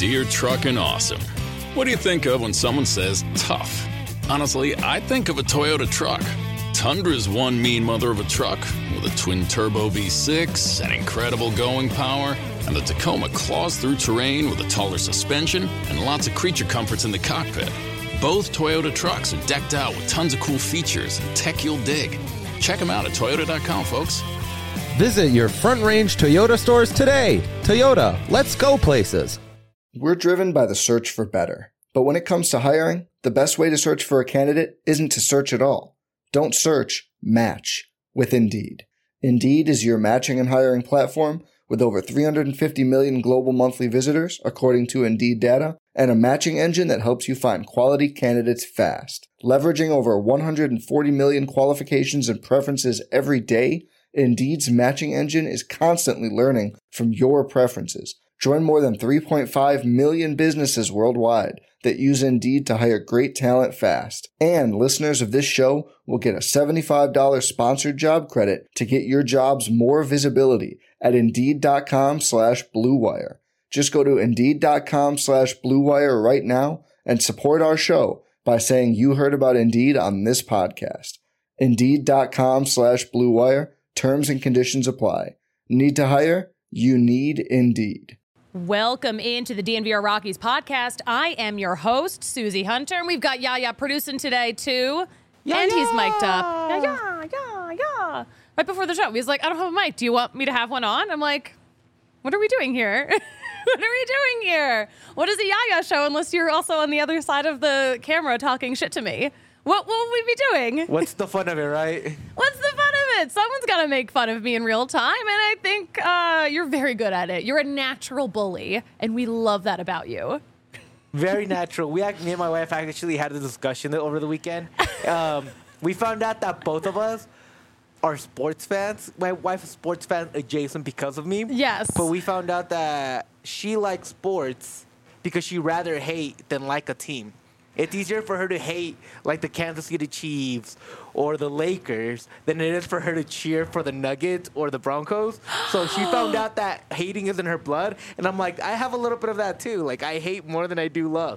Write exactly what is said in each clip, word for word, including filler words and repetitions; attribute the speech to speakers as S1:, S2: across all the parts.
S1: Deere Truckin' Awesome. What do you think of when someone says tough? Honestly, I think of a Toyota truck. Tundra's one mean mother of a truck with a twin-turbo V six and incredible going power, and the Tacoma claws through terrain with a taller suspension and lots of creature comforts in the cockpit. Both Toyota trucks are decked out with tons of cool features and tech you'll dig. Check them out at toyota dot com, folks.
S2: Visit your Front Range Toyota stores today. Toyota, let's go places.
S3: We're driven by the search for better. But when it comes to hiring, the best way to search for a candidate isn't to search at all. Don't search, match with Indeed. Indeed is your matching and hiring platform with over three hundred fifty million global monthly visitors, according to Indeed data, and a matching engine that helps you find quality candidates fast. Leveraging over one hundred forty million qualifications and preferences every day, Indeed's matching engine is constantly learning from your preferences. Join more than three point five million businesses worldwide that use Indeed to hire great talent fast. And listeners of this show will get a seventy-five dollars sponsored job credit to get your jobs more visibility at Indeed.com slash Blue Wire. Just go to Indeed.com slash Blue Wire right now and support our show by saying you heard about Indeed on this podcast. Indeed.com slash Blue Wire. Terms and conditions apply. Need to hire? You need Indeed.
S4: Welcome into the D N V R Rockies podcast. I am your host, Susie Hunter, and we've got Yaya producing today, too. Yeah, and he's mic'd up. Yeah, yeah, yeah, yeah. Right before the show, he's like, I don't have a mic. Do you want me to have one on? I'm like, what are we doing here? What are we doing here? What is a Yaya show unless you're also on the other side of the camera talking shit to me? What will we be doing?
S5: What's the fun of it, right?
S4: What's the fun of it? Someone's got to make fun of me in real time, and I think uh, you're very good at it. You're a natural bully, and we love that about you.
S5: Very natural. We, me and my wife actually had a discussion over the weekend. Um, we found out that both of us are sports fans. My wife is a sports fan adjacent because of me.
S4: Yes.
S5: But we found out that she likes sports because she rather hate than like a team. It's easier for her to hate like the Kansas City Chiefs or the Lakers than it is for her to cheer for the Nuggets or the Broncos. So she found out that hating is in her blood. And I'm like, I have a little bit of that too. Like, I hate more than I do love.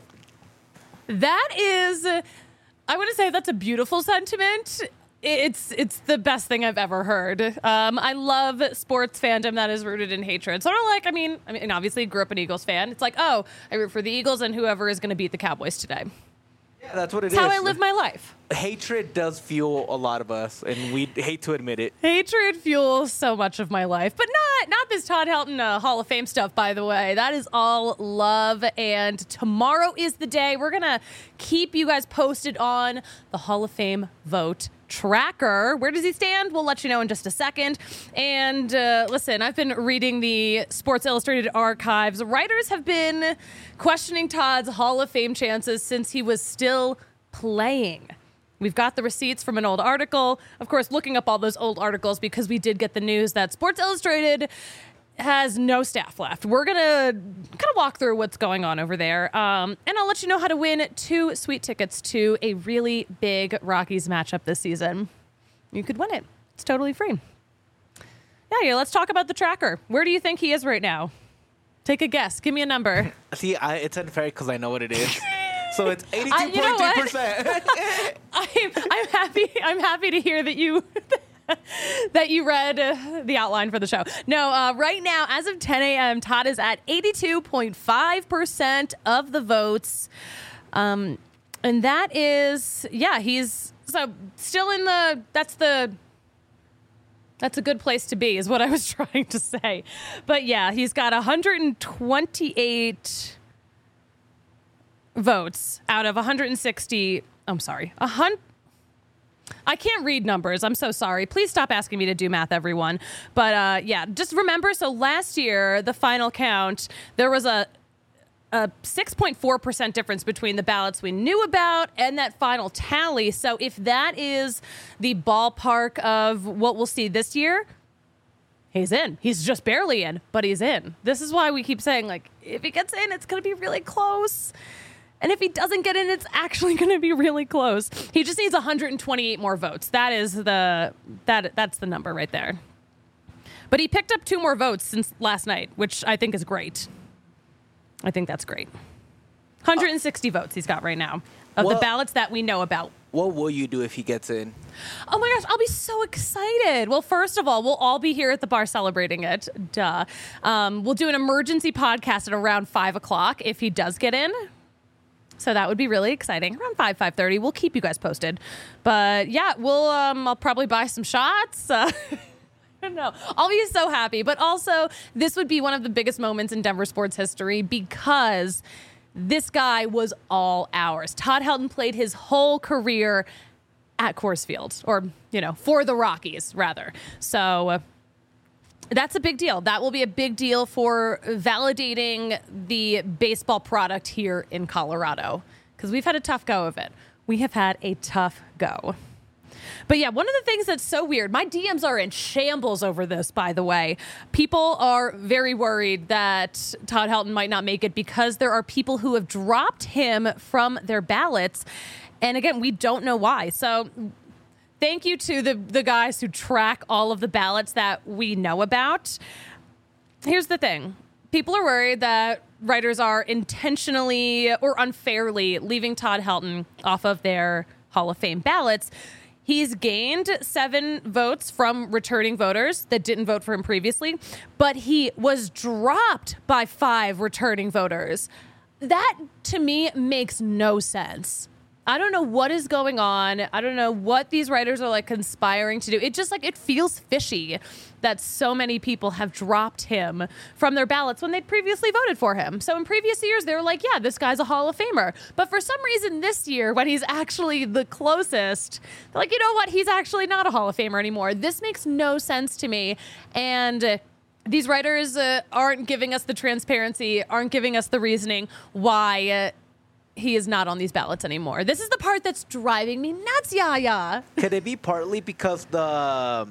S4: That is, I want to say that's a beautiful sentiment. It's it's the best thing I've ever heard. Um, I love sports fandom that is rooted in hatred. Sort of like, I mean, I mean, obviously grew up an Eagles fan. It's like, oh, I root for the Eagles and whoever is going to beat the Cowboys today.
S5: Yeah, that's what it
S4: That's
S5: is.
S4: how I live my life.
S5: Hatred does fuel a lot of us, and we hate to admit it.
S4: Hatred fuels so much of my life, but not not this Todd Helton uh, Hall of Fame stuff, by the way. That is all love, and tomorrow is the day. We're going to keep you guys posted on the Hall of Fame vote tracker. Where does he stand? We'll let you know in just a second. And uh, listen, I've been reading the Sports Illustrated archives. Writers have been questioning Todd's Hall of Fame chances since he was still playing. We've got the receipts from an old article. Of course, looking up all those old articles because we did get the news that Sports Illustrated has no staff left. We're going to kind of walk through what's going on over there. Um, and I'll let you know how to win two sweet tickets to a really big Rockies matchup this season. You could win it. It's totally free. Yeah, yeah, let's talk about the tracker. Where do you think he is right now? Take a guess. Give me a number.
S5: See, I, it's unfair because I know what it is. So it's eighty-two point two percent.
S4: I'm, I'm happy. I'm happy to hear that you... that you read uh, the outline for the show. No, uh, right now, as of ten a.m., Todd is at eighty-two point five percent of the votes. Um, and that is, yeah, he's so still in the, that's the, that's a good place to be is what I was trying to say. But yeah, he's got one hundred twenty-eight votes out of one hundred sixty. I'm sorry, a hundred. I can't read numbers. I'm so sorry. Please stop asking me to do math, everyone. But uh, yeah, just remember, so last year, the final count, there was a, a six point four percent difference between the ballots we knew about and that final tally. So if that is the ballpark of what we'll see this year, he's in. He's just barely in, but he's in. This is why we keep saying, like, if he gets in, it's going to be really close. And if he doesn't get in, it's actually going to be really close. He just needs one hundred twenty-eight more votes. That is the that that's the number right there. But he picked up two more votes since last night, which I think is great. I think that's great. one hundred sixty uh, votes he's got right now of
S5: well,
S4: the ballots that we know about.
S5: What will you do if he gets in?
S4: Oh my gosh, I'll be so excited. Well, first of all, we'll all be here at the bar celebrating it. Duh. Um, we'll do an emergency podcast at around five o'clock if he does get in. So that would be really exciting. Around five, five thirty. We'll keep you guys posted. But yeah, we'll, um, I'll probably buy some shots. Uh, I don't know. I'll be so happy. But also, this would be one of the biggest moments in Denver sports history because this guy was all ours. Todd Helton played his whole career at Coors Field, or, you know, for the Rockies, rather. So uh, that's a big deal. That will be a big deal for validating the baseball product here in Colorado, because we've had a tough go of it. We have had a tough go. But yeah, one of the things that's so weird, my D Ms are in shambles over this, by the way. People are very worried that Todd Helton might not make it because there are people who have dropped him from their ballots. And again, we don't know why. So thank you to the, the guys who track all of the ballots that we know about. Here's the thing. People are worried that writers are intentionally or unfairly leaving Todd Helton off of their Hall of Fame ballots. He's gained seven votes from returning voters that didn't vote for him previously, but he was dropped by five returning voters. That, to me, makes no sense. I don't know what is going on. I don't know what these writers are like conspiring to do. It just like, it feels fishy that so many people have dropped him from their ballots when they'd previously voted for him. So in previous years, they were like, yeah, this guy's a Hall of Famer. But for some reason this year, when he's actually the closest, they're like, you know what? He's actually not a Hall of Famer anymore. This makes no sense to me. And uh, these writers uh, aren't giving us the transparency, aren't giving us the reasoning why uh, he is not on these ballots anymore. This is the part that's driving me nuts, Yaya.
S5: Could it be partly because the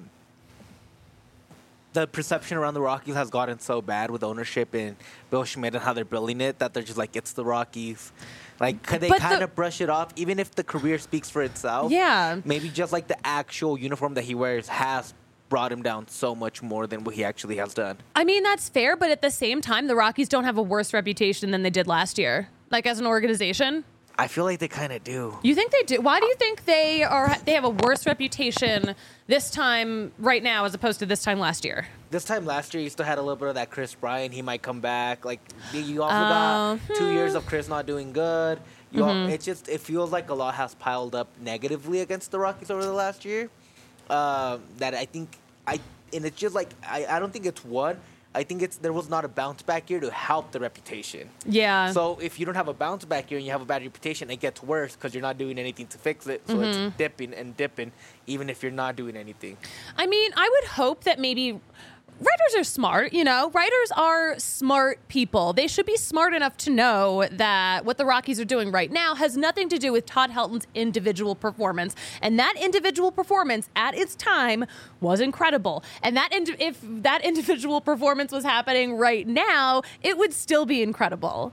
S5: the perception around the Rockies has gotten so bad with ownership and Bill Schmidt and how they're building it that they're just like, it's the Rockies. Like, could they
S4: But
S5: kind
S4: the-
S5: of brush it off, even if the career speaks for itself?
S4: Yeah.
S5: Maybe just like the actual uniform that he wears has brought him down so much more than what he actually has done.
S4: I mean, that's fair, but at the same time, the Rockies don't have a worse reputation than they did last year. Like, as an organization.
S5: I feel like they kind of do.
S4: You think they do? Why do you think they are? They have a worse reputation this time right now as opposed to this time last year?
S5: This time last year, you still had a little bit of that Chris Bryant. He might come back. Like, you also
S4: Oh,
S5: got two
S4: hmm.
S5: years of Chris not doing good. You al-
S4: Mm-hmm.
S5: it just it feels like a lot has piled up negatively against the Rockies over the last year. Um, that I think I and it's just like I, I don't think it's one. I think it's there was not a bounce back year to help the reputation.
S4: Yeah.
S5: So if you don't have a bounce back year and you have a bad reputation, it gets worse because you're not doing anything to fix it. So
S4: Mm-hmm.
S5: it's dipping and dipping, even if you're not doing anything.
S4: I mean, I would hope that maybe writers are smart, you know, writers are smart people. They should be smart enough to know that what the Rockies are doing right now has nothing to do with Todd Helton's individual performance. And that individual performance at its time was incredible. And that ind- if that individual performance was happening right now, it would still be incredible.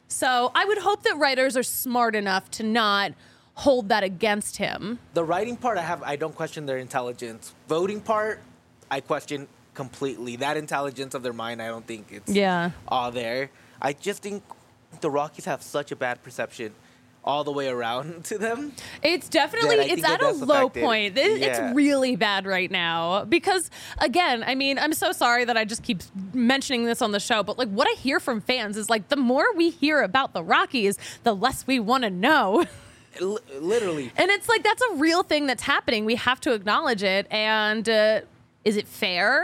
S4: So I would hope that writers are smart enough to not hold that against him.
S5: The writing part, I have, I don't question their intelligence. Voting part, I question completely. That intelligence of their mind, I don't think it's
S4: Yeah.
S5: all there. I just think the Rockies have such a bad perception all the way around to them.
S4: It's definitely,
S5: Yeah, I
S4: it's
S5: think
S4: at
S5: it
S4: a
S5: does
S4: low
S5: affect it.
S4: point. It-
S5: Yeah.
S4: It's really bad right now because, again, I mean, I'm so sorry that I just keep mentioning this on the show, but like what I hear from fans is like the more we hear about the Rockies, the less we want to know.
S5: L- literally.
S4: And it's like, that's a real thing that's happening. We have to acknowledge it. And uh, is it fair?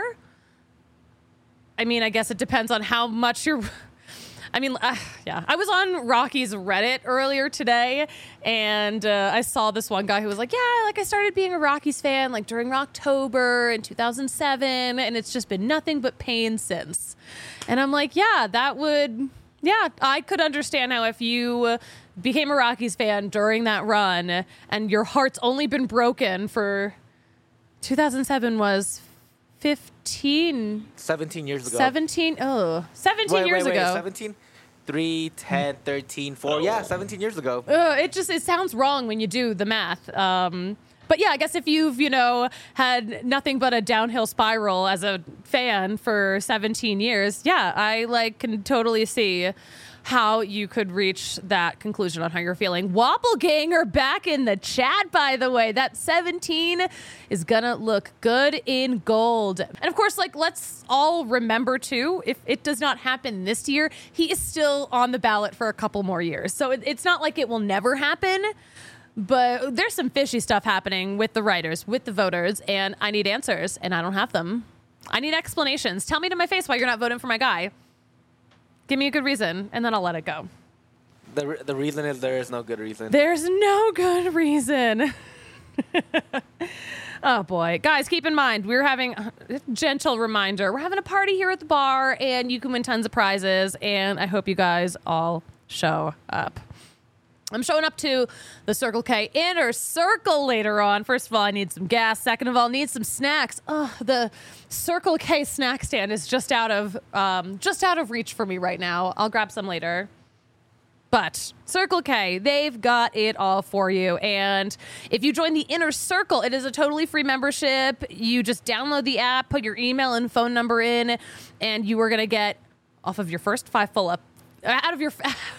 S4: I mean, I guess it depends on how much you're... I mean, uh, yeah. I was on Rockies Reddit earlier today, and uh, I saw this one guy who was like, yeah, like I started being a Rockies fan like during Rocktober in two thousand seven, and it's just been nothing but pain since. And I'm like, yeah, that would... Yeah, I could understand how if you became a Rockies fan during that run and your heart's only been broken for... two thousand seven was fifteen...
S5: seventeen years ago.
S4: seventeen... Oh, seventeen
S5: wait,
S4: years
S5: wait, wait,
S4: ago.
S5: seventeen? three, ten, thirteen, four. Yeah, seventeen years ago.
S4: Uh, it just, it sounds wrong when you do the math. Um, but yeah, I guess if you've, you know, had nothing but a downhill spiral as a fan for seventeen years, yeah, I like can totally see how you could reach that conclusion on how you're feeling. Wobbleganger back in the chat, by the way. That seventeen is gonna look good in gold. And of course, like, let's all remember too, if it does not happen this year, he is still on the ballot for a couple more years. So it, it's not like it will never happen, but there's some fishy stuff happening with the writers, with the voters, and I need answers, and I don't have them. I need explanations. Tell me to my face why you're not voting for my guy. Give me a good reason, and then I'll let it go.
S5: The re- the reason is there is no good reason.
S4: There's no good reason. Oh, boy. Guys, keep in mind, we're having a gentle reminder. We're having a party here at the bar, and you can win tons of prizes, and I hope you guys all show up. I'm showing up to the Circle K Inner Circle later on. First of all, I need some gas. Second of all, I need some snacks. Oh, the Circle K snack stand is just out of um, just out of reach for me right now. I'll grab some later. But Circle K, they've got it all for you. And if you join the Inner Circle, it is a totally free membership. You just download the app, put your email and phone number in, and you are going to get off of your first five fill up out of your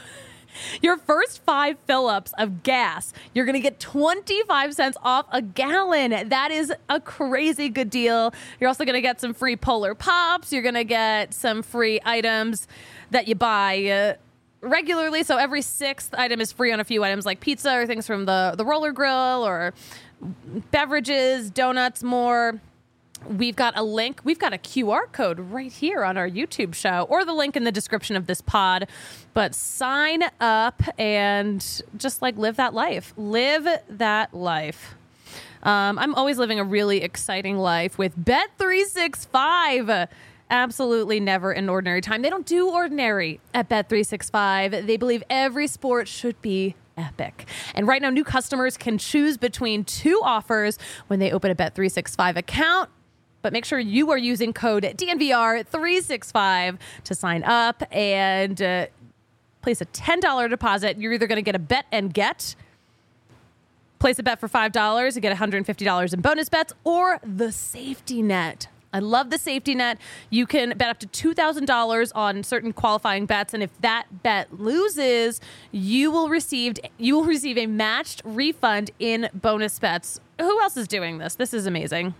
S4: Your first five fill-ups of gas, you're going to get twenty-five cents off a gallon. That is a crazy good deal. You're also going to get some free Polar Pops. You're going to get some free items that you buy uh, regularly. So every sixth item is free on a few items like pizza or things from the, the Roller Grill or beverages, donuts, more. We've got a link. We've got a Q R code right here on our YouTube show or the link in the description of this pod. But sign up and just like live that life. Live that life. Um, I'm always living a really exciting life with Bet three sixty-five. Absolutely never an ordinary time. They don't do ordinary at Bet three sixty-five. They believe every sport should be epic. And right now, new customers can choose between two offers when they open a Bet three sixty-five account. But make sure you are using code D N V R three sixty-five to sign up and uh, place a ten dollars deposit. You're either going to get a bet and get, place a bet for five dollars and get one hundred fifty dollars in bonus bets, or the safety net. I love the safety net. You can bet up to two thousand dollars on certain qualifying bets, and if that bet loses, you will receive you will receive a matched refund in bonus bets. Who else is doing this? This is amazing.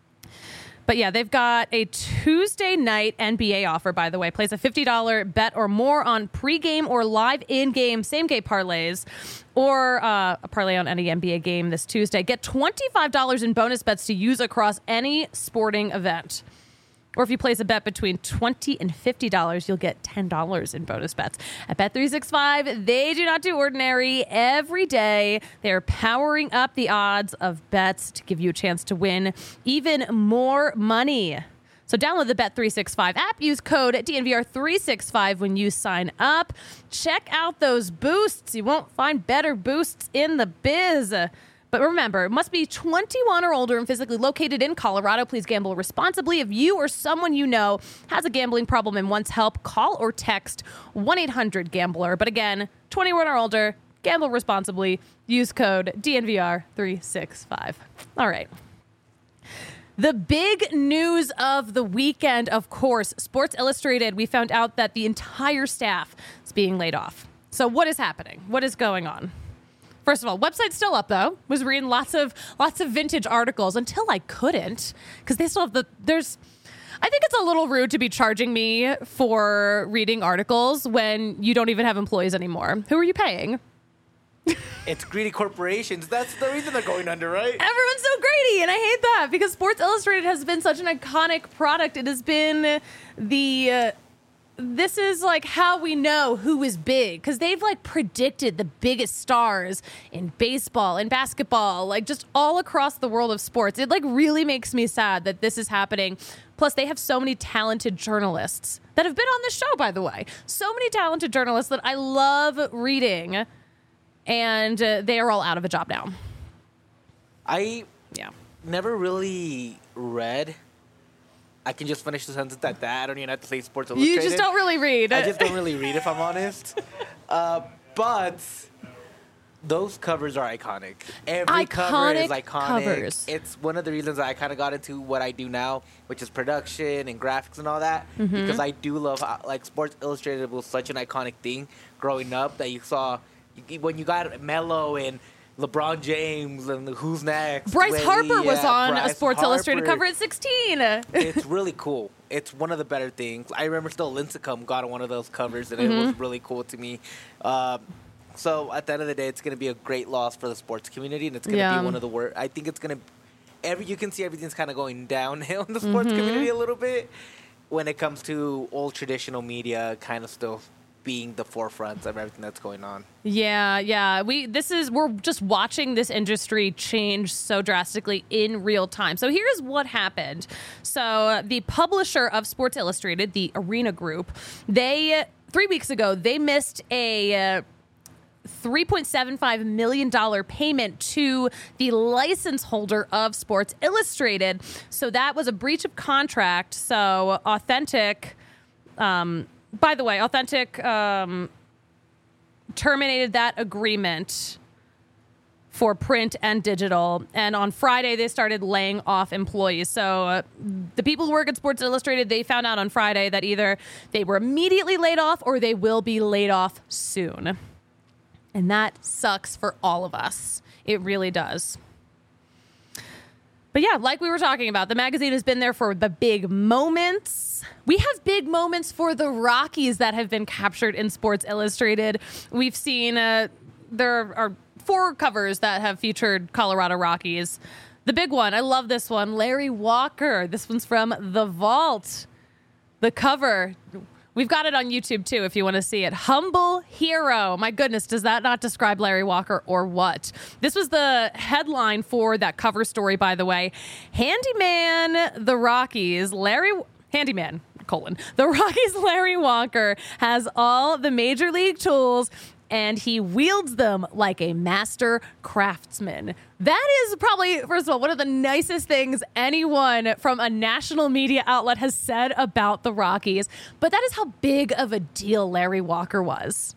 S4: But yeah, they've got a Tuesday night N B A offer, by the way. Place a fifty dollars bet or more on pregame or live in-game same-game parlays, or uh, a parlay on any N B A game this Tuesday. Get twenty-five dollars in bonus bets to use across any sporting event. Or if you place a bet between twenty dollars and fifty dollars, you'll get ten dollars in bonus bets. At Bet three sixty-five, they do not do ordinary. Every day, they're powering up the odds of bets to give you a chance to win even more money. So download the Bet three sixty-five app. Use code D N V R three sixty-five when you sign up. Check out those boosts. You won't find better boosts in the biz. But remember, it must be twenty-one or older and physically located in Colorado. Please gamble responsibly. If you or someone you know has a gambling problem and wants help, call or text one eight hundred gambler. But again, twenty-one or older, gamble responsibly. Use code D N V R three sixty-five. All right. The big news of the weekend, of course, Sports Illustrated. We found out that the entire staff is being laid off. So what is happening? What is going on? First of all, website's still up though. Was reading lots of lots of vintage articles until I couldn't, because they still have the there's. I think it's a little rude to be charging me for reading articles when you don't even have employees anymore. Who are you paying?
S5: It's greedy corporations. That's the reason they're going under, right?
S4: Everyone's so greedy, and I hate that because Sports Illustrated has been such an iconic product. It has been the. Uh, This is like how we know who is big, because they've like predicted the biggest stars in baseball and basketball, like just all across the world of sports. It like really makes me sad that this is happening. Plus, they have so many talented journalists that have been on this show, by the way. So many talented journalists that I love reading, and uh, they are all out of a job now.
S5: I
S4: Yeah.
S5: never really read. I can just finish the sentence at that. I don't even have to say Sports Illustrated.
S4: You just don't really read.
S5: I just don't really read, if I'm honest. Uh, but those covers are iconic. Every cover is
S4: Iconic
S5: iconic.
S4: covers.
S5: It's one of the reasons I kind of got into what I do now, which is production and graphics and all that,
S4: Mm-hmm.
S5: because I do love how, like Sports Illustrated was such an iconic thing growing up that you saw you, when you got Melo and LeBron James and Who's Next.
S4: Bryce
S5: Willie,
S4: Harper was
S5: yeah,
S4: on
S5: Bryce
S4: a Sports
S5: Harper.
S4: Illustrated cover at sixteen.
S5: It's really cool. It's one of the better things. I remember still Lincecum got on one of those covers, and
S4: Mm-hmm.
S5: it was really cool to me. Um, so at the end of the day, it's going to be a great loss for the sports community, and it's going to
S4: Yeah.
S5: be one of the worst. I think it's going to every. You can see everything's kind of going downhill in the sports
S4: Mm-hmm.
S5: community a little bit when it comes to old traditional media, kind of still being the forefront of everything that's going on.
S4: Yeah, yeah. We this is we're just watching this industry change so drastically in real time. So here's what happened. So uh, the publisher of Sports Illustrated, the Arena Group, they three weeks ago they missed a uh, three point seven five million dollars payment to the license holder of Sports Illustrated. So that was a breach of contract. So Authentic, um, by the way, Authentic um, terminated that agreement for print and digital. And on Friday, they started laying off employees. So uh, the people who work at Sports Illustrated, they found out on Friday that either they were immediately laid off or they will be laid off soon. And that sucks for all of us. It really does. But yeah, like we were talking about, the magazine has been there for the big moments. We have big moments for the Rockies that have been captured in Sports Illustrated. We've seen uh, there are four covers that have featured Colorado Rockies. The big one, I love this one, Larry Walker. This one's from The Vault. The cover, we've got it on YouTube too if you want to see it. Humble hero. My goodness, does that not describe Larry Walker or what? This was the headline for that cover story, by the way. Handyman, the Rockies, Larry... Handyman, colon. The Rockies' Larry Walker has all the major league tools and he wields them like a master craftsman. That is probably, first of all, one of the nicest things anyone from a national media outlet has said about the Rockies. But that is how big of a deal Larry Walker was.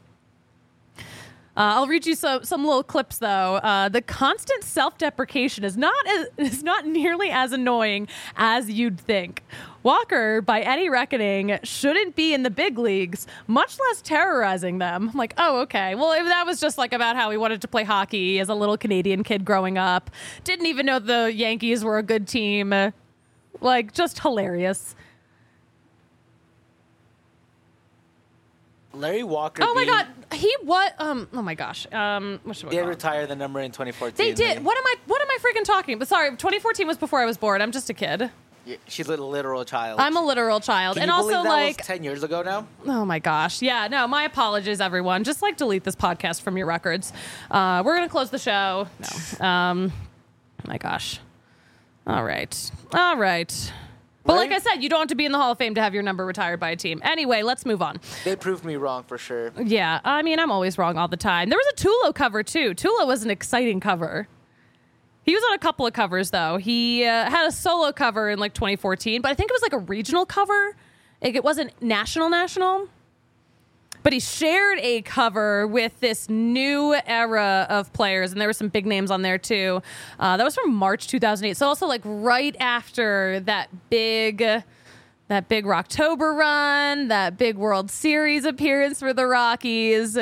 S4: Uh, I'll read you some, some little clips, though. Uh, the constant self-deprecation is not as, is not nearly as annoying as you'd think. Walker, by any reckoning, shouldn't be in the big leagues, much less terrorizing them. I'm like, oh, okay. Well, if that was just like about how he wanted to play hockey as a little Canadian kid growing up. Didn't even know the Yankees were a good team. Like, just hilarious.
S5: Larry Walker.
S4: Oh my
S5: being,
S4: God, he what? Um, oh my gosh. Um, what should we
S5: They
S4: call it?
S5: retired the number in twenty fourteen.
S4: They did. What am I? What am I freaking talking? But sorry, twenty fourteen was before I was born. I'm just a kid.
S5: Yeah, she's a literal child.
S4: I'm a literal child,
S5: Can
S4: and
S5: you
S4: also
S5: believe that
S4: like,
S5: was ten years ago now?
S4: oh my gosh, yeah. No, my apologies, everyone. Just like delete this podcast from your records. Uh, we're gonna close the show. No. Um, my gosh. All right. All right. But like I said, you don't have to be in the Hall of Fame to have your number retired by a team. Anyway, let's move on.
S5: They proved me wrong for sure.
S4: Yeah, I mean, I'm always wrong all the time. There was a Tulo cover, too. Tulo was an exciting cover. He was on a couple of covers, though. He uh, had a solo cover in, like, twenty fourteen, but I think it was, like, a regional cover. Like, it wasn't national national. But he shared a cover with this new era of players, and there were some big names on there, too. Uh, that was from March two thousand eight. So also, like, right after that big... That big Rocktober run, that big World Series appearance for the Rockies.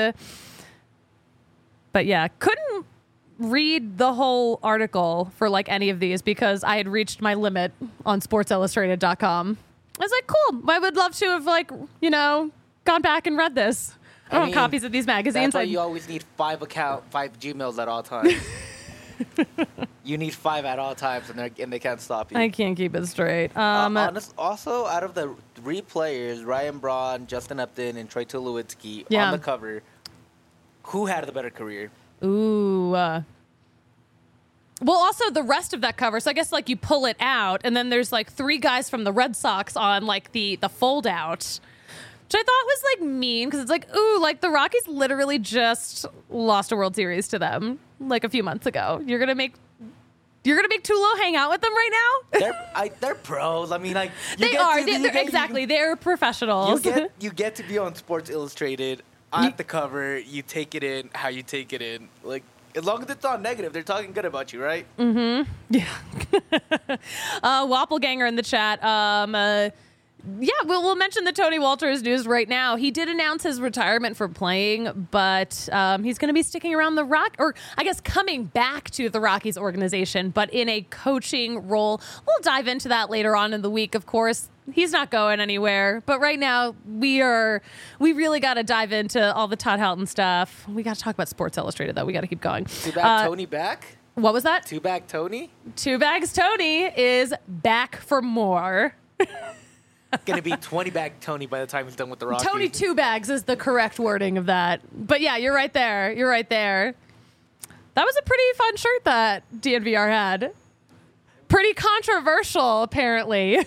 S4: But yeah, couldn't read the whole article for like any of these because I had reached my limit on sports illustrated dot com. I was like, cool. I would love to have like, you know, gone back and read this. I don't
S5: I mean,
S4: have copies of these magazines.
S5: That's why
S4: I-
S5: you always need five account, five Gmails at all times. You need five at all times, and, they're- and they can't stop you.
S4: I can't keep it straight. Um,
S5: uh, honest, also, out of the three players, Ryan Braun, Justin Upton, and Troy Tulowitzki
S4: Yeah.
S5: on the cover, who had the better career?
S4: Ooh. Uh, well, also the rest of that cover. So I guess like you pull it out, and then there's like three guys from the Red Sox on like the the fold out, which I thought was like mean because it's like, ooh, like the Rockies literally just lost a World Series to them like a few months ago. You're gonna make. You're gonna make Tulo hang out with them right now?
S5: They're I, they're pros. I mean, like you
S4: They
S5: get
S4: are.
S5: to-
S4: They,
S5: you
S4: they're,
S5: get-
S4: exactly.
S5: You,
S4: They're professionals.
S5: you get you get to be on Sports Illustrated at the cover. You take it in how you take it in. Like As long as it's not negative, they're talking good about you, right?
S4: Mm-hmm. Yeah. uh, Wappleganger in the chat. Um, uh, yeah, we'll, we'll mention the Tony Walters news right now. He did announce his retirement from playing, but um, he's going to be sticking around the Rock, or I guess coming back to the Rockies organization, but in a coaching role. We'll dive into that later on in the week, of course. He's not going anywhere, but right now we are, we really got to dive into all the Todd Helton stuff. We got to talk about Sports Illustrated, though. We got to keep going.
S5: Two back
S4: Uh,
S5: Tony back?
S4: What was that?
S5: Two back Tony?
S4: Two Bags Tony is back for more.
S5: Gonna be twenty back Tony by the time he's done with the Rockies.
S4: Tony Two Bags is the correct wording of that. But yeah, you're right there. You're right there. That was a pretty fun shirt that D N V R had. Pretty controversial, apparently.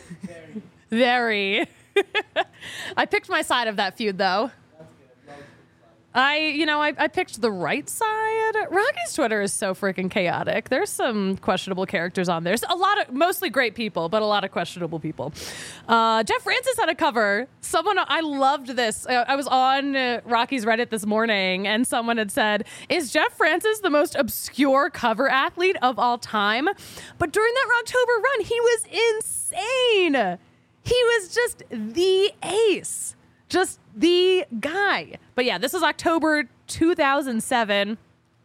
S4: Very. I picked my side of that feud, though. I, you know, I, I picked the right side. Rocky's Twitter is so freaking chaotic. There's some questionable characters on there. There's a lot of, mostly great people, but a lot of questionable people. Uh, Jeff Francis had a cover. Someone, I loved this. Uh, I was on uh, Rocky's Reddit this morning, and someone had said, is Jeff Francis the most obscure cover athlete of all time? But during that October run, he was insane. He was just the ace. Just the guy. But yeah, this is October two thousand seven.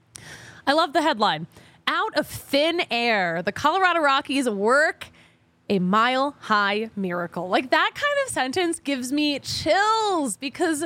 S4: I love the headline. Out of thin air, the Colorado Rockies work a mile-high miracle. Like, that kind of sentence gives me chills because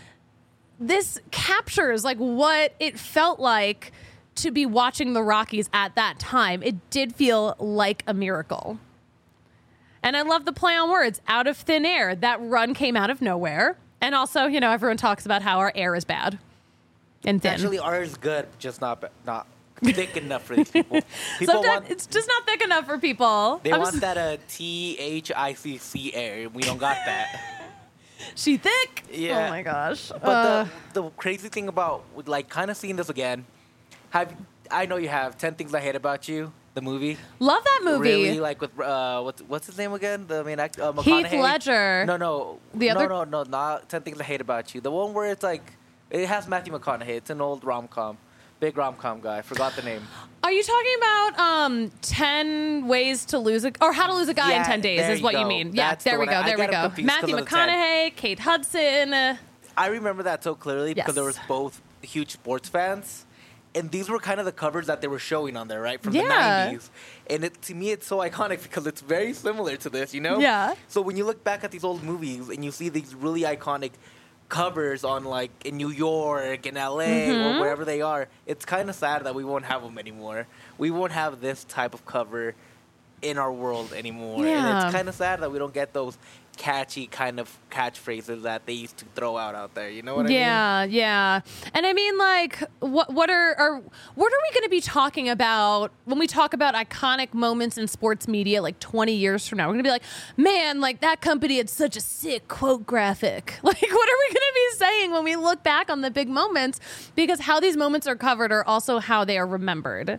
S4: this captures like what it felt like to be watching the Rockies at that time. It did feel like a miracle. And I love the play on words, out of thin air. That run came out of nowhere. And also, you know, everyone talks about how our air is bad and thin.
S5: Actually, ours is good, just not not thick enough for these people. People
S4: Sometimes
S5: want,
S4: it's just not thick enough for people.
S5: they
S4: I'm
S5: want
S4: just-
S5: that uh, T H I C C air. We don't got that.
S4: She thick?
S5: Yeah.
S4: Oh my gosh.
S5: But
S4: Uh,
S5: the the crazy thing about like kind of seeing this again, have I know you have ten Things I Hate About You, the movie.
S4: love that movie.
S5: Really, like with uh, what's what's his name again? The main actor, uh,
S4: Heath
S5: McConaughey?
S4: Ledger.
S5: No, no,
S4: The
S5: no,
S4: other-
S5: no, no, not Ten Things I Hate About You. The one where it's like it has Matthew McConaughey. It's an old rom com, big rom com guy. I forgot the name.
S4: Are you talking about um, ten ways to lose a, or how to lose a guy in
S5: Yeah,
S4: ten days
S5: there
S4: is
S5: you
S4: what you
S5: go.
S4: mean. Yeah,
S5: That's the
S4: there we
S5: one.
S4: go.
S5: I- I
S4: There we
S5: got 'em
S4: go.
S5: confused
S4: Matthew
S5: 'cause of the ten.
S4: McConaughey, Kate Hudson. uh,
S5: I remember that so clearly because
S4: Yes.
S5: there was both huge sports fans, and these were kind of the covers that they were showing on there, right, from
S4: Yeah.
S5: the nineties. And it, to me, it's so iconic because it's very similar to this, you know?
S4: Yeah.
S5: So when you look back at these old movies and you see these really iconic covers on, like, in New York, in L A,
S4: Mm-hmm.
S5: or wherever they are, it's kind of sad that we won't have them anymore. We won't have this type of cover in our world anymore. And
S4: Yeah.
S5: it's kind of sad that we don't get those catchy kind of catchphrases that they used to throw out out there. You know what I mean?
S4: Yeah, yeah. And I mean, like, what what are, are what are we going to be talking about when we talk about iconic moments in sports media like twenty years from now? We're going to be like, man, like that company had such a sick quote graphic. Like, what are we going to be saying when we look back on the big moments? Because how these moments are covered are also how they are remembered.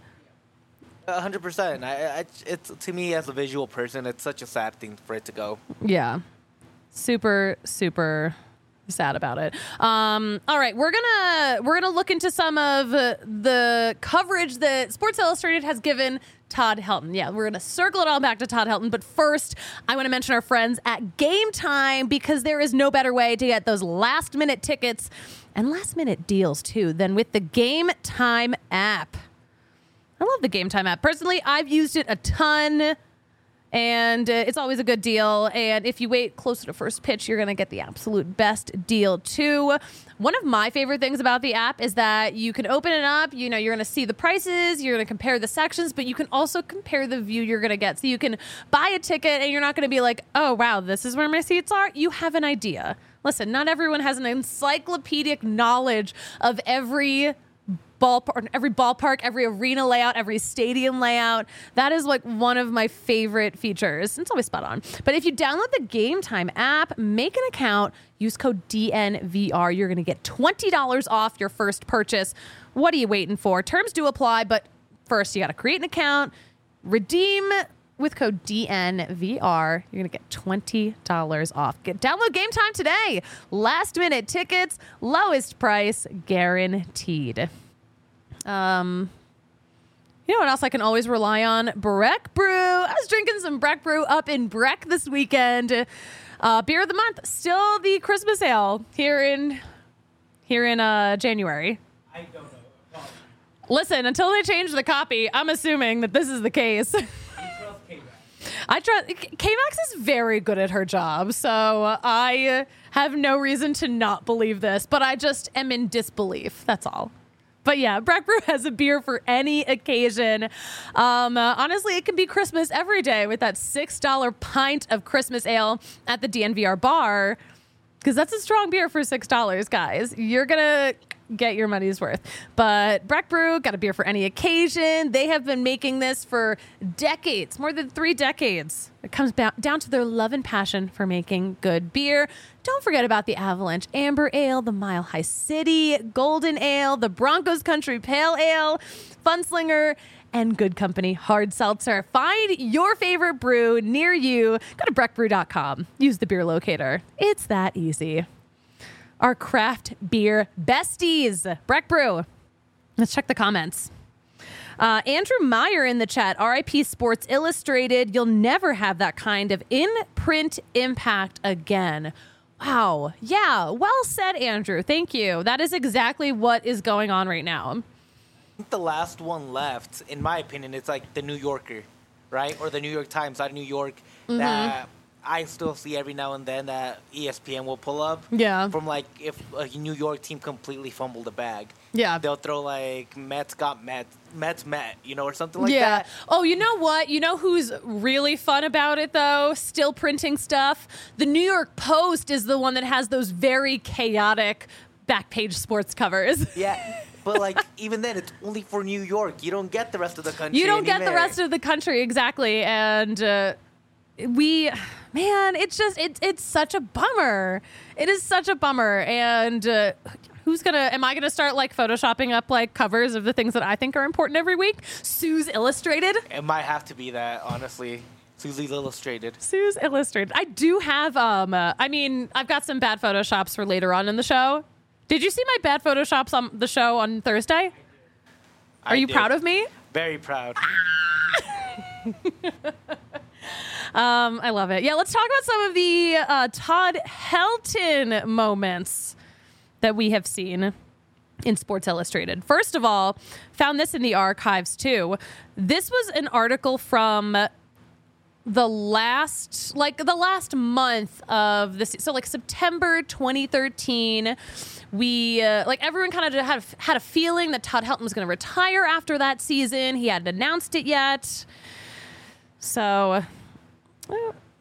S5: A hundred percent. I, I, it's to me as a visual person, it's such a sad thing for it to go.
S4: Yeah. Super, super sad about it. Um, all right, we're gonna we're gonna look into some of uh, the coverage that Sports Illustrated has given Todd Helton. Yeah, we're gonna circle it all back to Todd Helton, but first, I want to mention our friends at Game Time because there is no better way to get those last minute tickets and last minute deals too than with the Game Time app. I love the Game Time app. Personally, I've used it a ton. And uh, it's always a good deal. And if you wait closer to first pitch, you're going to get the absolute best deal, too. One of my favorite things about the app is that you can open it up. You know, you're going to see the prices. You're going to compare the sections. But you can also compare the view you're going to get. So you can buy a ticket and you're not going to be like, oh, wow, this is where my seats are. You have an idea. Listen, not everyone has an encyclopedic knowledge of every ballpark, every ballpark, every arena layout, every stadium layout. That is like one of my favorite features. It's always spot on. But if you download the Game Time app, make an account, use code D N V R, you're going to get twenty dollars off your first purchase. What are you waiting for? Terms do apply, but first you got to create an account, redeem with code D N V R. You're going to get twenty dollars off. Get download Game Time today. Last minute tickets, lowest price guaranteed. Um, you know what else I can always rely on? Breck Brew. I was drinking some Breck Brew up in Breck this weekend. Uh, beer of the month, still the Christmas ale here in here in uh, January.
S5: I don't know.
S4: Listen, until they change the copy, I'm assuming that this is the case. I trust K-Max is very good at her job, so I have no reason to not believe this, but I just am in disbelief. That's all. But yeah, Breck Brew has a beer for any occasion. Um, uh, honestly, it can be Christmas every day with that six dollar pint of Christmas ale at the D N V R bar, because that's a strong beer for six dollars, guys. You're going to get your money's worth. But Breck Brew got a beer for any occasion. They have been making this for decades, more than three decades. It comes ba- down to their love and passion for making good beer. Don't forget about the Avalanche Amber Ale, the Mile High City Golden Ale, the Broncos Country Pale Ale, Funslinger, and Good Company Hard Seltzer. Find your favorite brew near you. Go to breck brew dot com. Use the beer locator. It's that easy. Our craft beer besties, Breck Brew. Let's check the comments. Uh, Andrew Meyer in the chat, R I P Sports Illustrated. You'll never have that kind of in-print impact again. Wow. Yeah. Well said, Andrew. Thank you. That is exactly what is going on right now.
S5: I think the last one left, in my opinion, it's like the New Yorker, right? Or the New York Times out of New York. Mm-hmm. That I still see every now and then that E S P N will pull up.
S4: Yeah.
S5: From like if a New York team completely fumbled a bag.
S4: Yeah.
S5: They'll throw like Mets got Mets, Mets Met, you know, or something like
S4: yeah.
S5: that.
S4: Oh, you know what? You know who's really fun about it though? Still printing stuff. The New York Post is the one that has those very chaotic back page sports covers.
S5: Yeah. But like even then, it's only for New York. You don't get the rest of the country.
S4: You don't get
S5: anywhere.
S4: the rest of the country, exactly. And uh, we, man, it's just it's it's such a bummer. It is such a bummer. And uh, who's gonna? Am I gonna start like photoshopping up like covers of the things that I think are important every week? Sue's Illustrated.
S5: It might have to be that, honestly. Susie's Illustrated.
S4: Sue's Illustrated. I do have. Um, uh, I mean, I've got some bad photoshops for later on in the show. Did you see my bad photoshops on the show on Thursday? Are
S5: I
S4: you
S5: did.
S4: proud of me?
S5: Very proud.
S4: um, I love it. Yeah, let's talk about some of the uh, Todd Helton moments that we have seen in Sports Illustrated. First of all, found this in the archives too. This was an article from the last, like the last month of this. So like September twenty thirteen, we, uh, like everyone kind of had, had a feeling that Todd Helton was going to retire after that season. He hadn't announced it yet. So uh,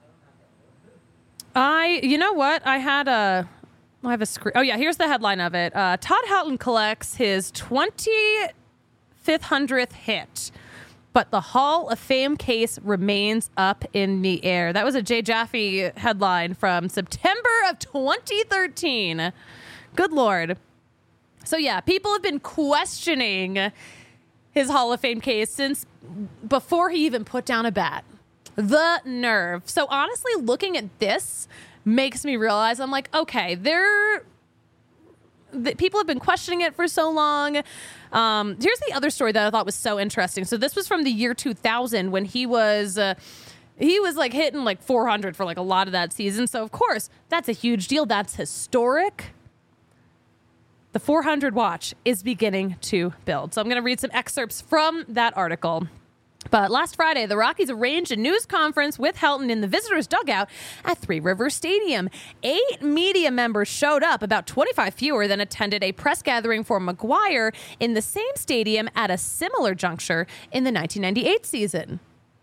S4: I, you know what? I had a, I have a screen. Oh yeah. Here's the headline of it. Uh, Todd Helton collects his twenty-fifth hundredth hit, but the Hall of Fame case remains up in the air. That was a Jay Jaffe headline from September of twenty thirteen. Good Lord. So yeah, people have been questioning his Hall of Fame case since before he even put down a bat. The nerve. So honestly, looking at this makes me realize, I'm like, okay, there... The, people have been questioning it for so long. Um, here's the other story that I thought was so interesting. So this was from the year two thousand when he was uh, he was like hitting like four hundred for like a lot of that season. So of course, that's a huge deal. That's historic. The four hundred watch is beginning to build. So I'm going to read some excerpts from that article. But last Friday, the Rockies arranged a news conference with Helton in the visitors' dugout at Three Rivers Stadium. Eight media members showed up, about twenty-five fewer than attended a press gathering for McGwire in the same stadium at a similar juncture in the nineteen ninety-eight season.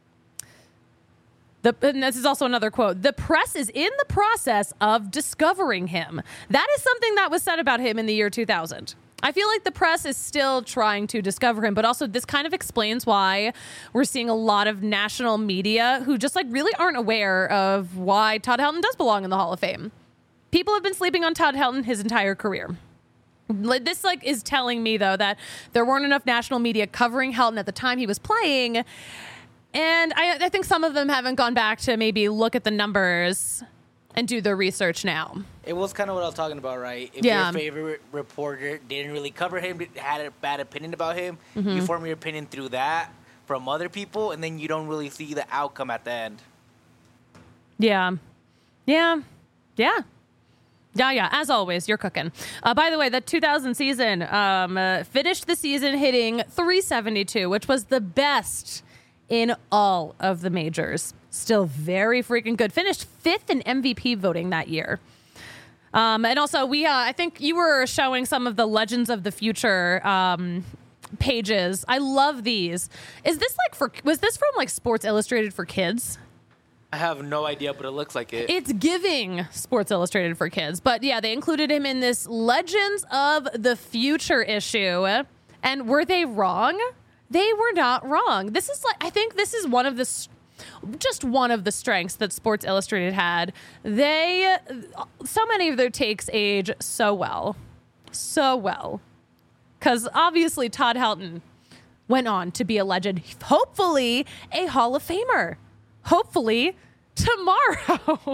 S4: The, and this is also another quote. The press is in the process of discovering him. That is something that was said about him in the year two thousand. I feel like the press is still trying to discover him, but also this kind of explains why we're seeing a lot of national media who just like really aren't aware of why Todd Helton does belong in the Hall of Fame. People have been sleeping on Todd Helton his entire career. This like is telling me though that there weren't enough national media covering Helton at the time he was playing. And I, I think some of them haven't gone back to maybe look at the numbers and do the research now.
S5: It was kind of what I was talking about, right? If
S4: Yeah.
S5: your favorite reporter didn't really cover him, had a bad opinion about him, you form your opinion through that from other people, and then you don't really see the outcome at the end.
S4: Yeah. Yeah. Yeah. Yeah, yeah. As always, you're cooking. Uh, by the way, the two thousand season um, uh, finished the season hitting three seventy-two, which was the best in all of the majors. Still very freaking good. Finished fifth in M V P voting that year. Um, and also, we uh, I think you were showing some of the Legends of the Future um, pages. I love these. Is this like for? Was this from like Sports Illustrated for kids?
S5: I have no idea, but it looks like it.
S4: It's giving Sports Illustrated for kids. But yeah, they included him in this Legends of the Future issue. And were they wrong? They were not wrong. This is like, I think this is one of the, just one of the strengths that Sports Illustrated had. They, so many of their takes age so well. So well. Because obviously Todd Helton went on to be a legend. Hopefully a Hall of Famer. Hopefully tomorrow.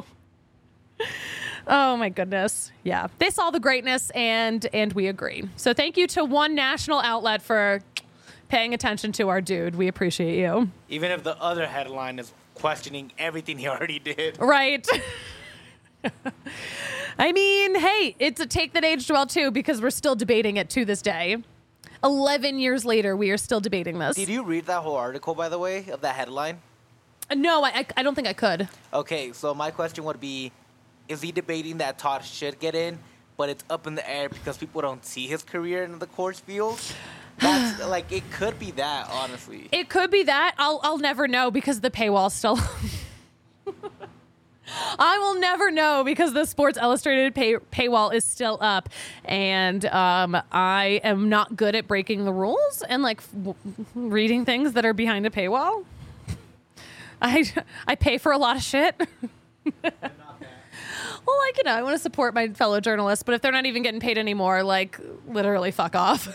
S4: Oh my goodness. Yeah. They saw the greatness and and we agree. So thank you to one national outlet for paying attention to our dude. We appreciate you.
S5: Even if the other headline is questioning everything he already did.
S4: Right. I mean, hey, it's a take that aged well too, because we're still debating it to this day. eleven years later, we are still debating this.
S5: Did you read that whole article, by the way, of that headline?
S4: No, I, I don't think I could.
S5: Okay, so my question would be, is he debating that Todd should get in, but it's up in the air because people don't see his career in the course field? That's like, it could be that, honestly.
S4: It could be that. I'll I'll never know because the paywall's still. I will never know because the Sports Illustrated pay, paywall is still up, and um, I am not good at breaking the rules and like w- reading things that are behind a paywall. I I pay for a lot of shit. Well, like, you know, I want to support my fellow journalists, but if they're not even getting paid anymore, like, literally fuck off.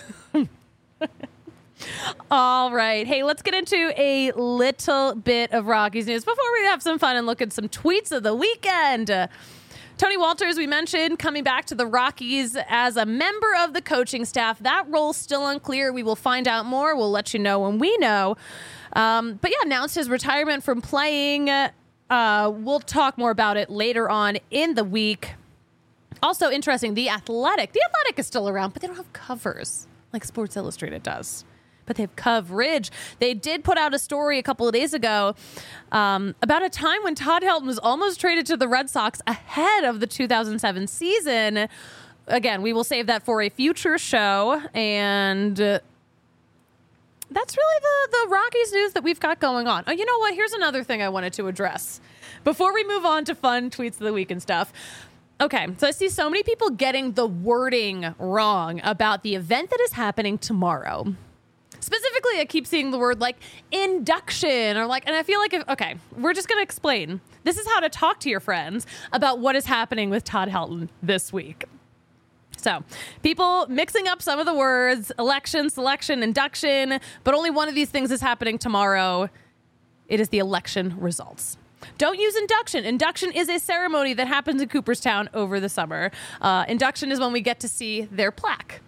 S4: All right. Hey, let's get into a little bit of Rockies news before we have some fun and look at some tweets of the weekend. Uh, Tony Walters, we mentioned, coming back to the Rockies as a member of the coaching staff. That role's still unclear. We will find out more. We'll let you know when we know. Um, but yeah, announced his retirement from playing. Uh, we'll talk more about it later on in the week. Also interesting, The Athletic. The Athletic is still around, but they don't have covers like Sports Illustrated does. But they have coverage. They did put out a story a couple of days ago um, about a time when Todd Helton was almost traded to the Red Sox ahead of the two thousand seven season. Again, we will save that for a future show. And uh, that's really the, the Rockies news that we've got going on. Oh, you know what? Here's another thing I wanted to address before we move on to fun tweets of the week and stuff. Okay, so I see so many people getting the wording wrong about the event that is happening tomorrow. Specifically, I keep seeing the word like induction or like, and I feel like, if, okay, we're just going to explain. This is how to talk to your friends about what is happening with Todd Helton this week. So people mixing up some of the words, election, selection, induction, but only one of these things is happening tomorrow. It is the election results. Don't use induction. Induction is a ceremony that happens in Cooperstown over the summer. Uh, induction is when we get to see their plaque.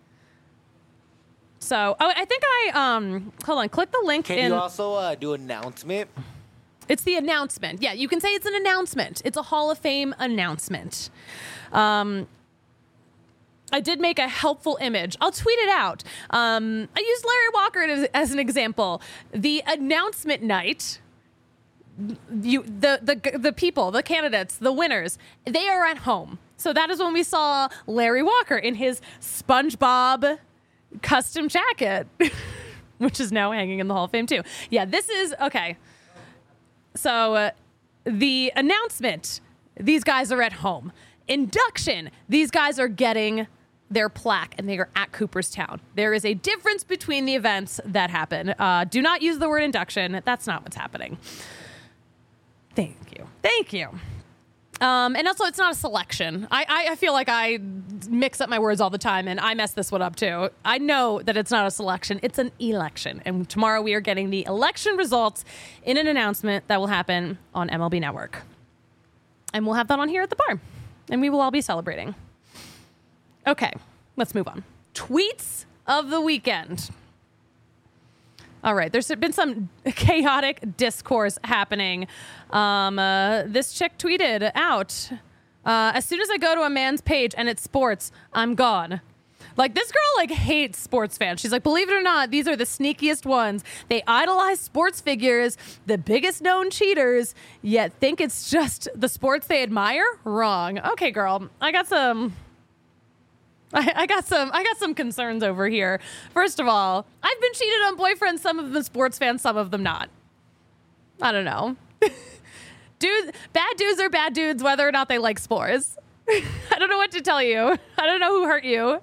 S4: So, oh, I think I, um, hold on, click the link.
S5: Can
S4: in.
S5: you also uh, do announcement?
S4: It's the announcement. Yeah, you can say it's an announcement. It's a Hall of Fame announcement. Um, I did make a helpful image. I'll tweet it out. Um, I used Larry Walker as, as an example. The announcement night, you, the, the, the people, the candidates, the winners, they are at home. So that is when we saw Larry Walker in his SpongeBob custom jacket, which is now hanging in the Hall of Fame too. Yeah, this is, okay. So uh, the announcement, these guys are at home. Induction, these guys are getting their plaque and they are at Cooperstown. There is a difference between the events that happen. Uh, do not use the word induction. That's not what's happening. Thank you. Thank you. Um, and also, it's not a selection. I, I, I feel like I mix up my words all the time, and I mess this one up, too. I know that it's not a selection. It's an election. And tomorrow we are getting the election results in an announcement that will happen on M L B Network. And we'll have that on here at the bar. And we will all be celebrating. Okay, let's move on. Tweets of the weekend. All right, there's been some chaotic discourse happening. Um, uh, this chick tweeted out, uh, as soon as I go to a man's page and it's sports, I'm gone. Like, this girl, like, hates sports fans. She's like, believe it or not, these are the sneakiest ones. They idolize sports figures, the biggest known cheaters, yet think it's just the sports they admire? Wrong. Okay, girl, I got some... I, I got some I got some concerns over here. First of all, I've been cheated on boyfriends, some of them sports fans, some of them not. I don't know. Dudes, bad dudes are bad dudes whether or not they like sports. I don't know what to tell you. I don't know who hurt you.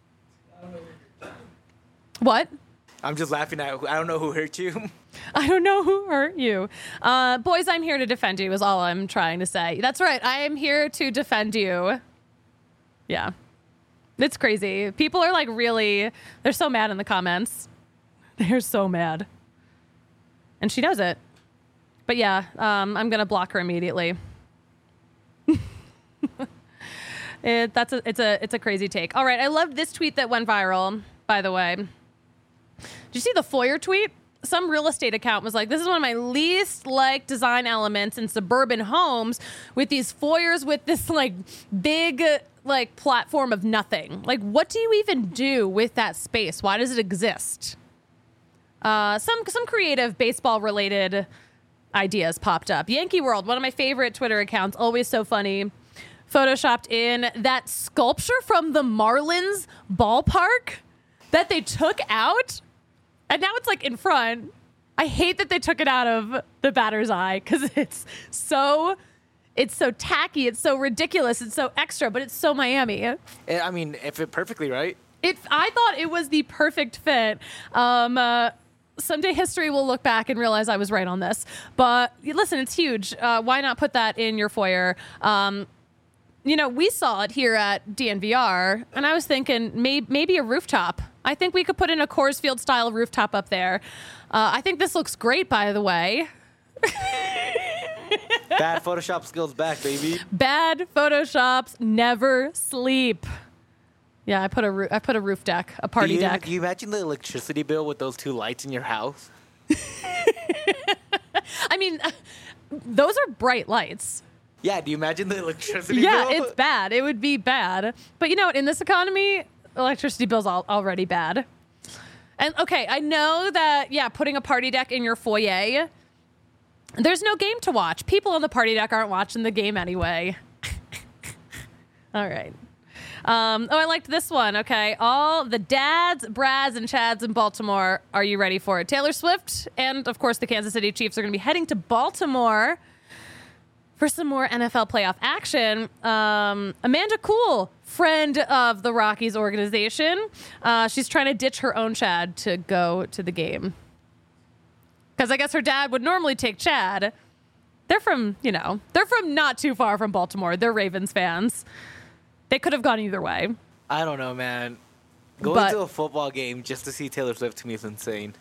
S4: What?
S5: I'm just laughing at I don't know who hurt you.
S4: I don't know who hurt you. Uh, boys, I'm here to defend you is all I'm trying to say. That's right. I am here to defend you. Yeah. It's crazy. People are like really, they're so mad in the comments. They're so mad. And she knows it. But yeah, um, I'm going to block her immediately. it, that's a, it's a, it's a crazy take. All right. I loved this tweet that went viral, by the way. Did you see the Foyer tweet? Some real estate account was like, this is one of my least liked design elements in suburban homes with these foyers with this like big like platform of nothing. Like, what do you even do with that space? Why does it exist? Uh, some some creative baseball related ideas popped up. Yankee World, one of my favorite Twitter accounts, always so funny, photoshopped in that sculpture from the Marlins ballpark that they took out. And now it's like in front. I hate that they took it out of the batter's eye because it's so, it's so tacky. It's so ridiculous. It's so extra, but it's so Miami.
S5: I mean, it fit perfectly, right?
S4: It. I thought it was the perfect fit. Um, uh, someday history will look back and realize I was right on this. But listen, it's huge. Uh, why not put that in your foyer? Um, you know, we saw it here at D N V R, and I was thinking maybe, maybe a rooftop. I think we could put in a Coors Field style rooftop up there. Uh, I think this looks great, by the way.
S5: Bad Photoshop skills back, baby.
S4: Bad Photoshops never sleep. Yeah, I put a roo- I put a roof deck, a party
S5: do you,
S4: deck.
S5: Do you imagine the electricity bill with those two lights in your house?
S4: I mean, those are bright lights.
S5: Yeah, do you imagine the electricity
S4: Yeah,
S5: bill?
S4: it's bad. It would be bad. But you know what? In this economy, electricity bill's all, already bad. And okay, I know that, yeah, putting a party deck in your foyer, there's no game to watch. People on the party deck aren't watching the game anyway. All right. Um, oh, I liked this one. Okay. All the dads, Brads, and Chads in Baltimore. Are you ready for it? Taylor Swift and, of course, the Kansas City Chiefs are going to be heading to Baltimore for some more N F L playoff action. Um, Amanda Cool, friend of the Rockies organization, uh, she's trying to ditch her own Chad to go to the game. Because I guess her dad would normally take Chad. They're from, you know, they're from not too far from Baltimore. They're Ravens fans. They could have gone either way.
S5: I don't know, man. Going
S4: But-
S5: to a football game just to see Taylor Swift to me is insane.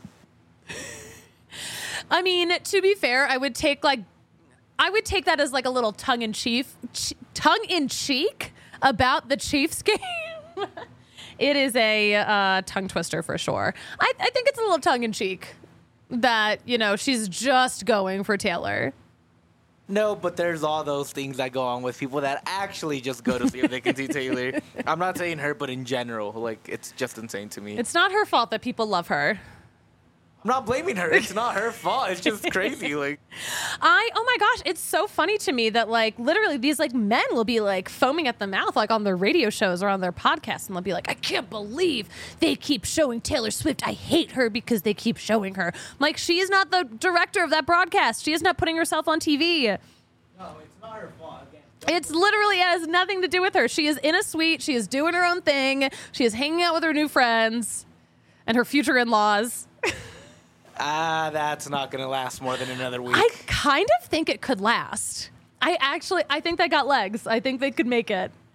S4: I mean, to be fair, I would take like, I would take that as like a little tongue-in-cheek, ch- tongue-in-cheek about the Chiefs game. It is a uh, tongue twister for sure. I, I think it's a little tongue-in-cheek that, you know, she's just going for Taylor.
S5: No, but there's all those things that go on with people that actually just go to see if they can see Taylor. I'm not saying her, but in general, like, it's just insane to me.
S4: It's not her fault that people love her.
S5: I'm not blaming her. It's not her fault. It's just crazy. Like,
S4: I, oh my gosh, it's so funny to me that like literally these like men will be like foaming at the mouth like on their radio shows or on their podcasts, and they'll be like, I can't believe they keep showing Taylor Swift. I hate her because they keep showing her. I'm like, she is not the director of that broadcast. She is not putting herself on T V.
S5: no, it's not her fault. Again.
S4: It's literally, it has nothing to do with her. She is in a suite. She is doing her own thing. She is hanging out with her new friends and her future in-laws.
S5: Ah, that's not going to last more than another week.
S4: I kind of think it could last. I actually, I think they got legs. I think they could make it.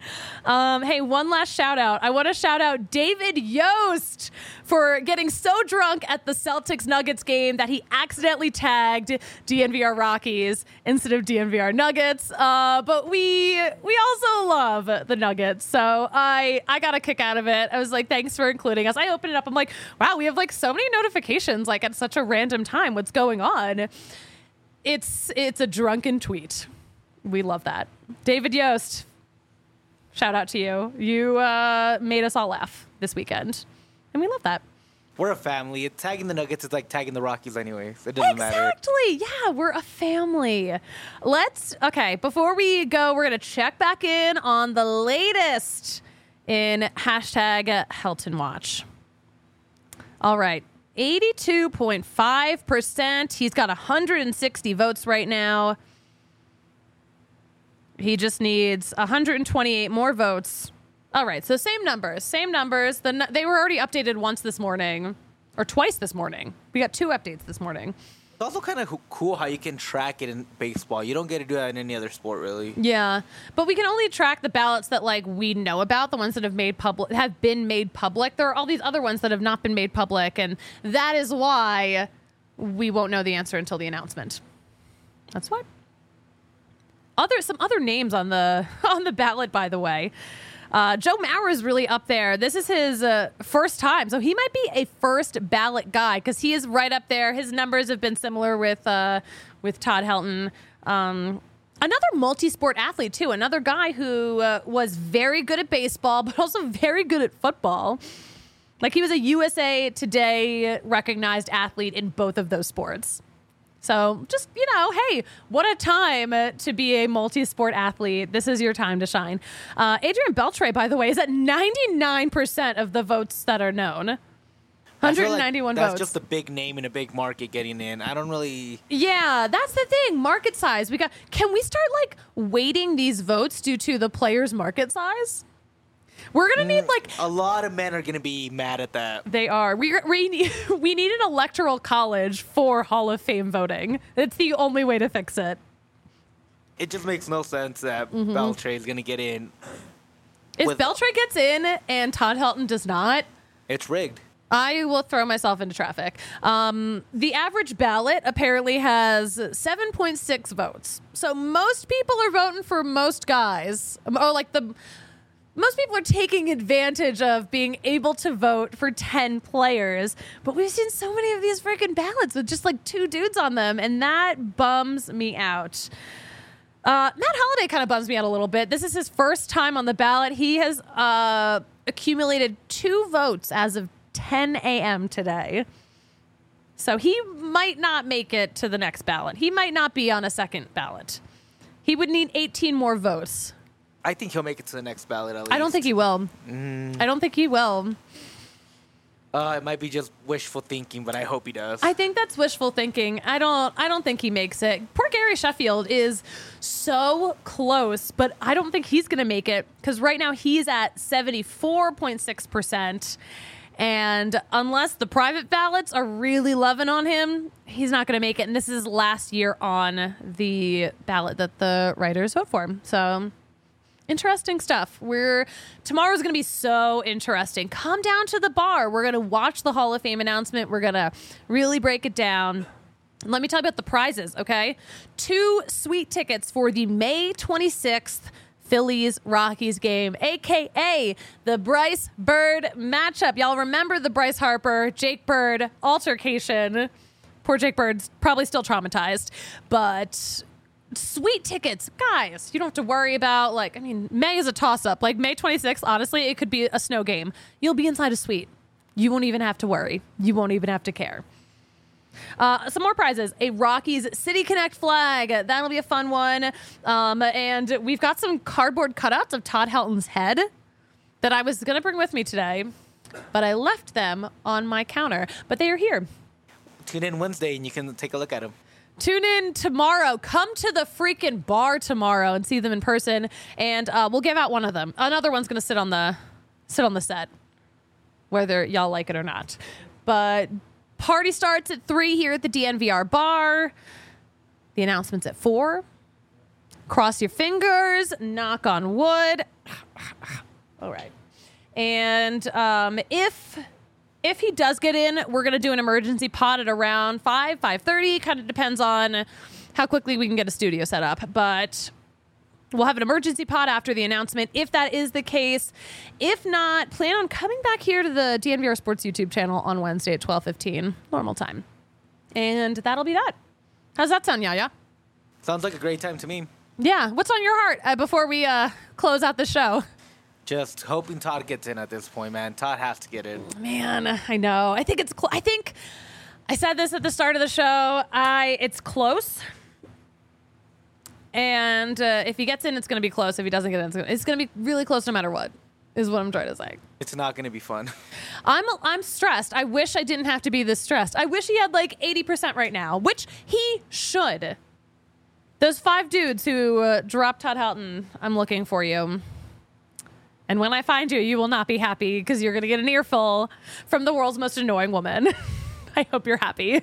S4: Um, hey, one last shout out. I want to shout out David Yost for getting so drunk at the Celtics Nuggets game that he accidentally tagged D N V R Rockies instead of D N V R Nuggets. Uh, but we we also love the Nuggets, so I I got a kick out of it. I was like, thanks for including us. I opened it up. I'm like, wow, we have like so many notifications like at such a random time. What's going on? It's it's a drunken tweet. We love that. David Yost, shout out to you. You uh, made us all laugh this weekend, and we love that.
S5: We're a family. Tagging the Nuggets is like tagging the Rockies anyways. It doesn't matter.
S4: Exactly. Yeah, we're a family. Let's, okay, before we go, we're going to check back in on the latest in hashtag Helton Watch. All right. eighty-two point five percent. He's got one hundred sixty votes right now. He just needs one hundred twenty-eight more votes. All right, so same numbers, same numbers. The, they were already updated once this morning, or twice this morning. We got two updates this morning.
S5: It's also kind of cool how you can track it in baseball. You don't get to do that in any other sport, really.
S4: Yeah, but we can only track the ballots that like we know about, the ones that have made public, have been made public. There are all these other ones that have not been made public, and that is why we won't know the answer until the announcement. That's why. Other some other names on the on the ballot, by the way. Uh, Joe Mauer is really up there. This is his uh, first time, so he might be a first ballot guy because he is right up there. His numbers have been similar with uh, with Todd Helton. Um, another multi-sport athlete too. Another guy who uh, was very good at baseball, but also very good at football. Like he was a U S A Today recognized athlete in both of those sports. So just, you know, hey, what a time uh, to be a multi-sport athlete. This is your time to shine. Uh, Adrian Beltre, by the way, is at ninety-nine percent of the votes that are known. one hundred ninety-one
S5: like that's
S4: votes.
S5: That's just a big name in a big market getting in. I don't really...
S4: Yeah, that's the thing. Market size. We got. Can we start, like, weighting these votes due to the player's market size? We're going to need, like...
S5: A lot of men are going to be mad at that.
S4: They are. We we need, we need an electoral college for Hall of Fame voting. It's the only way to fix it.
S5: It just makes no sense that mm-hmm. Beltre is going to get in.
S4: If with... Beltre gets in and Todd Helton does not...
S5: It's rigged.
S4: I will throw myself into traffic. Um, the average ballot apparently has seven point six votes. So most people are voting for most guys. Or like the... Most people are taking advantage of being able to vote for ten players, but we've seen so many of these freaking ballots with just like two dudes on them, and that bums me out. Uh, Matt Holliday kind of bums me out a little bit. This is his first time on the ballot. He has uh, accumulated two votes as of ten a.m. today. So he might not make it to the next ballot. He might not be on a second ballot. He would need eighteen more votes.
S5: I think he'll make it to the next ballot at least.
S4: I don't think he will.
S5: Mm.
S4: I don't think he will.
S5: Uh, it might be just wishful thinking, but I hope he does.
S4: I think that's wishful thinking. I don't I don't think he makes it. Poor Gary Sheffield is so close, but I don't think he's going to make it because right now he's at seventy-four point six percent. And unless the private ballots are really loving on him, he's not going to make it. And this is last year on the ballot that the writers vote for. So... interesting stuff. We're tomorrow's going to be so interesting. Come down to the bar. We're going to watch the Hall of Fame announcement. We're going to really break it down. Let me tell you about the prizes, okay? Two sweet tickets for the May twenty-sixth Phillies Rockies game, a k a the Bryce Bird matchup. Y'all remember the Bryce Harper, Jake Bird altercation. Poor Jake Bird's probably still traumatized, but... sweet tickets, guys. You don't have to worry about, like, I mean, May is a toss-up. Like, May twenty-sixth, honestly, it could be a snow game. You'll be inside a suite. You won't even have to worry. You won't even have to care. Uh, some more prizes. A Rockies City Connect flag. That'll be a fun one. Um, and we've got some cardboard cutouts of Todd Helton's head that I was going to bring with me today, but I left them on my counter. But they are here.
S5: Tune in Wednesday and you can take a look at them.
S4: Tune in tomorrow. Come to the freaking bar tomorrow and see them in person, and uh, we'll give out one of them. Another one's gonna sit on the sit on the set, whether y'all like it or not. But party starts at three here at the D N V R bar. The announcement's at four. Cross your fingers. Knock on wood. All right. And um, if if he does get in, we're going to do an emergency pod at around five, five thirty. Kind of depends on how quickly we can get a studio set up. But we'll have an emergency pod after the announcement, if that is the case. If not, plan on coming back here to the D N V R Sports YouTube channel on Wednesday at twelve fifteen, normal time. And that'll be that. How's that sound, Yaya?
S5: Sounds like a great time to me.
S4: Yeah. What's on your heart uh, before we uh, close out the show?
S5: Just hoping Todd gets in at this point, man. Todd has to get in.
S4: Man, I know. I think it's cl- I think I said this at the start of the show. I it's close. And uh, if he gets in, it's going to be close. If he doesn't get in, it's gonna, it's going to be really close no matter what, is what I'm trying to say.
S5: It's not going to be fun.
S4: I'm I'm stressed. I wish I didn't have to be this stressed. I wish he had like eighty percent right now, which he should. Those five dudes who uh, dropped Todd Helton, I'm looking for you. And when I find you, you will not be happy because you're going to get an earful from the world's most annoying woman. I hope you're happy.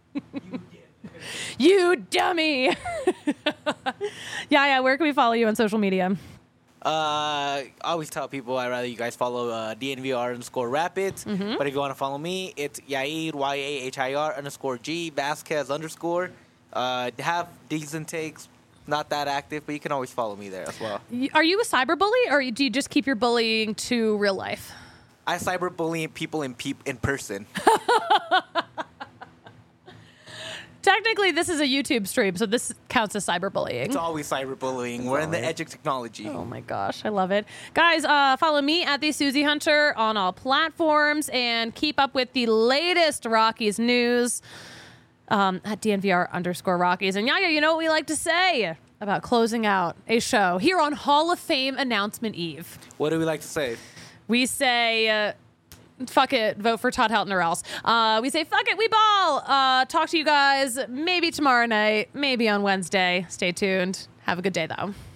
S4: You dummy. Yeah, yeah. Where can we follow you on social media?
S5: Uh, I always tell people I'd rather you guys follow uh, D N V R underscore Rapids. Mm-hmm. But if you want to follow me, it's Yair, Y A H I R underscore G, Vasquez underscore. Uh, have decent takes. Not that active, but you can always follow me there as well.
S4: Are you a cyberbully, or do you just keep your bullying to real life?
S5: I cyberbully people in peop- in person.
S4: Technically, this is a YouTube stream, so this counts as cyberbullying.
S5: It's always cyberbullying. We're in the edge of technology.
S4: Oh my gosh, I love it. Guys, uh, follow me at the Susie Hunter on all platforms and keep up with the latest Rockies news um, at D N V R underscore Rockies. And Yaya, you know what we like to say about closing out a show here on Hall of Fame Announcement Eve?
S5: What do we like to say?
S4: We say... Uh, Fuck it. Vote for Todd Helton or else. Uh, we say, fuck it, we ball. Uh, talk to you guys maybe tomorrow night, maybe on Wednesday. Stay tuned. Have a good day, though.